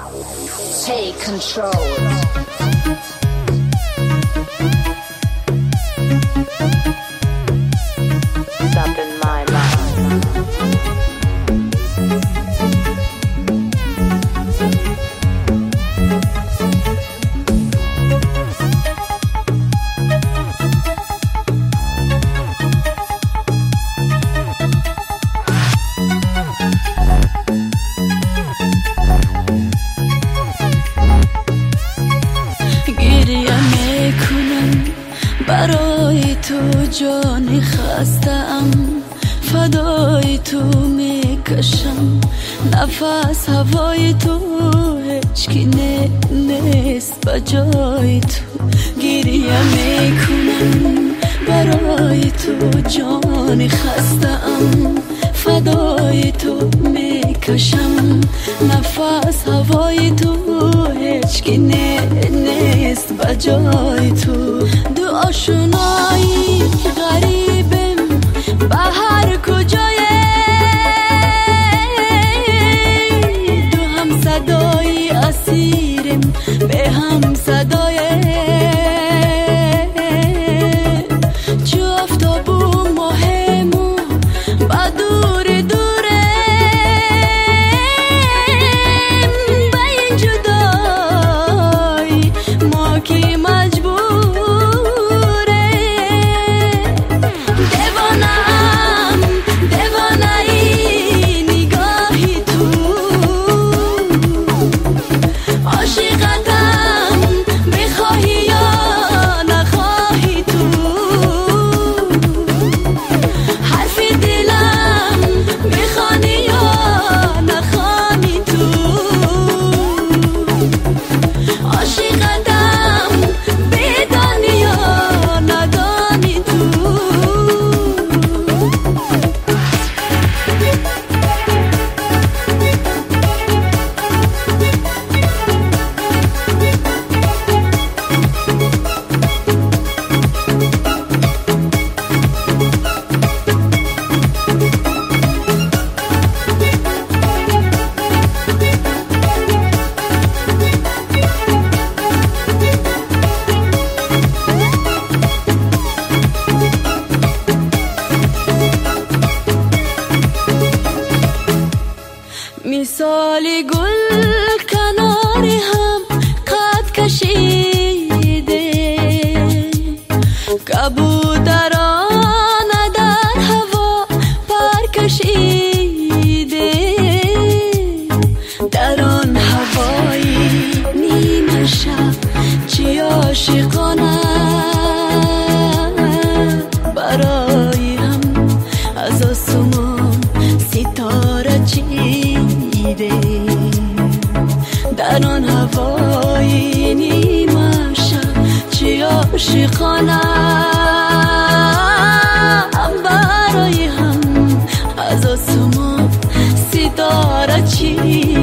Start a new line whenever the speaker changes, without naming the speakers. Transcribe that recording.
Take control. Stop in my mind.
گریه میکنم برای تو جان خستم، فدای تو میکشم نفس هوای تو، هیچکی نیست بجای تو. گریه میکنم برای تو جان خستم، فدای تو میکشم نفس هوای تو، هیچکی نیست بجای تو. دو آشنایی غریبم به هر کجای، دو هم صدای اسیرم به هم صدای، چو آفتاب و ماهمو با دور دوره، به این جدایی ما کی مجبوره. دیوانم دیوانه‌ای نگاهی تو، عاشقتم بخواهی یا نخواهی تو، حرف دلم بخوانی یا نخوانی تو، عاشقتم بدانی یا ندانی تو. مثالی گل کناری هم قد کشیده، کبوتران در هوا پر کشیده، در آن هوای نیمه شب چی عاشقانه برای هم از آسمان ستاره چیده، در آن هوای نیمه شب چی عاشقانه برای هم از آسمان ستاره چیده.